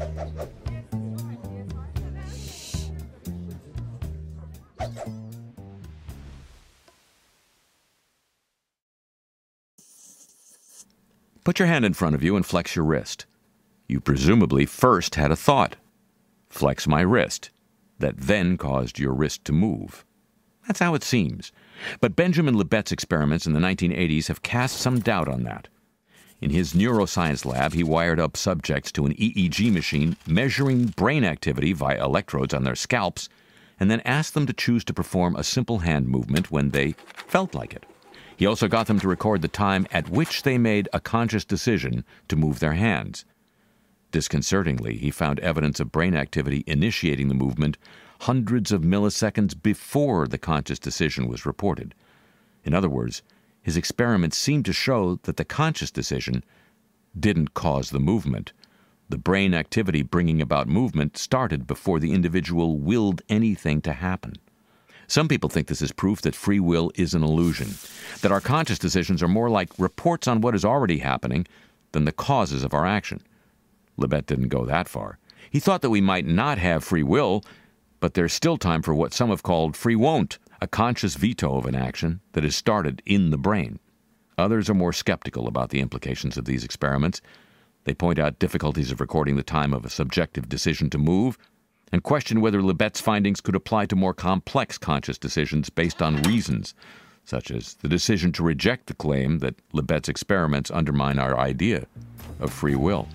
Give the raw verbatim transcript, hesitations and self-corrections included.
Put your hand in front of you and flex your wrist. You presumably first had a thought. Flex my wrist. That then caused your wrist to move. That's how it seems. But Benjamin Libet's experiments in the nineteen eighties have cast some doubt on that. In his neuroscience lab, he wired up subjects to an E E G machine measuring brain activity via electrodes on their scalps, and then asked them to choose to perform a simple hand movement when they felt like it. He also got them to record the time at which they made a conscious decision to move their hands. Disconcertingly, he found evidence of brain activity initiating the movement hundreds of milliseconds before the conscious decision was reported. In other words, his experiments seemed to show that the conscious decision didn't cause the movement. The brain activity bringing about movement started before the individual willed anything to happen. Some people think this is proof that free will is an illusion, that our conscious decisions are more like reports on what is already happening than the causes of our action. Libet didn't go that far. He thought that we might not have free will, but there's still time for what some have called free won't, a conscious veto of an action that is started in the brain. Others are more skeptical about the implications of these experiments. They point out difficulties of recording the time of a subjective decision to move, and question whether Libet's findings could apply to more complex conscious decisions based on reasons, such as the decision to reject the claim that Libet's experiments undermine our idea of free will.